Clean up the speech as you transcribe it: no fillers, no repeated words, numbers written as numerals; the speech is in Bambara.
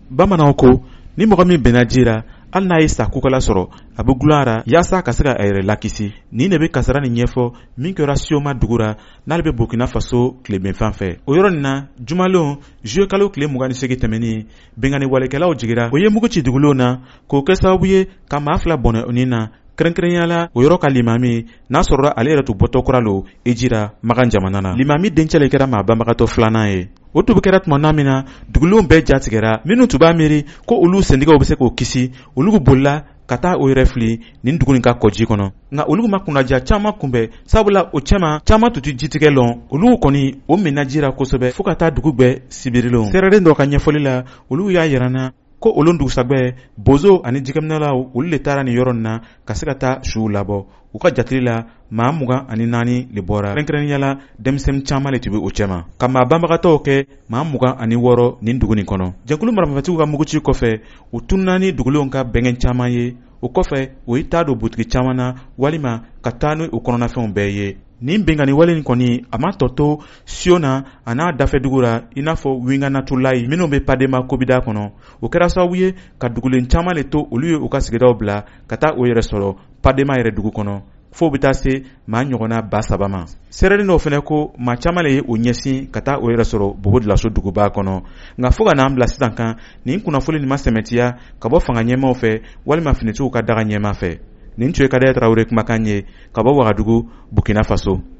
Bamananw ko ni mɔgɔ min bɛnna ji la hali n'a ye sa kokala sɔrɔ a bɛ gulara yaasa ka se ka a yɛrɛ lakisi. Nin de bɛ kasara nin ɲɛfɔ min kɛra Sioma dugu la n'ale bɛ Burkina Faso tilebinfan fɛ. O yɔrɔ nin na jumalenw juillet kalo tile 28 tɛmɛnen bɛnkanni walekɛlaw jigira o ye mugu ci dugulenw na k'o kɛ sababu ye ka maa 2 bɔnɛ o nin na. Kɛrɛnkɛrɛnyala o yɔrɔ ka limami n'a sɔrɔla ale yɛrɛ tun bɔtɔ kura lo Ejira Magan jamana na. Limami dencɛ kɛra maa banbagatɔ 2nan ye. O tun kɛra tuma min na dugulenw bɛɛ jatigɛra minnu tun b'a miiri ko olu sendigaw bɛ se k'o kisi olu bolila ka taa o yɛrɛ fili nin dugu nin ka kɔji kɔnɔ. Nka olu ma kunnaja caman kunbɛn sabula o cɛman caman tun tɛ jitigɛ lɔn olu kɔni o minna jira kosɛbɛ fo ka taa dugu bɛɛ sibirilenw. Sɛrɛden dɔ ka ɲɛfɔli la olu y'a yirana ko olu dugusɛgbɛ bozo ani jikɛminɛlaw olu le taara nin yɔrɔ nin na ka se ka taa suw labɔ. U ka jatigi la maa 24 de bɔra. Kɛrɛnkɛrɛnyala denmisɛnnin caman le tun bɛ o cɛma ka maa banbagatɔw kɛ maa 26 nin dugu nin kɔnɔ. Jɛkulu marabatigiw ka muguci kɔfɛ u tununna ni dugulenw ka bɛngɛn caman ye. O kɔfɛ o y'i taa don butigi caman na walima ka taa n'o kɔnɔnafɛnw bɛɛ ye. Nin bɛnkanni wale nin kɔni a ma tɔ to Siona a n'a dafɛ dugu la i n'a fɔ Winganatulayi minnu bɛ Padema Kobida kɔnɔ. O kɛra sababu ye ka dugulen caman le to olu ye u ka sigidaw bila ka taa o yɛrɛ sɔrɔ Padema yɛrɛ dugu kɔnɔ fo bɛ taa se maa ɲɔgɔnna 3,000 ma. Sɛrɛden dɔw fana ko maa caman le ye o ɲɛsin ka taa o yɛrɛ sɔrɔ Bobo-Dioulasso duguba kɔnɔ. Nka fo ka n'an bila sisan kan nin kunnafoni nin ma sɛmɛtiya ka bɔ fanga ɲɛmaw fɛ walima finitigiw ka daga ɲɛma fɛ. Nin tun ye Kadiya Tarawele kumakan ye ka bɔ Wagadugu, Burkina Faso.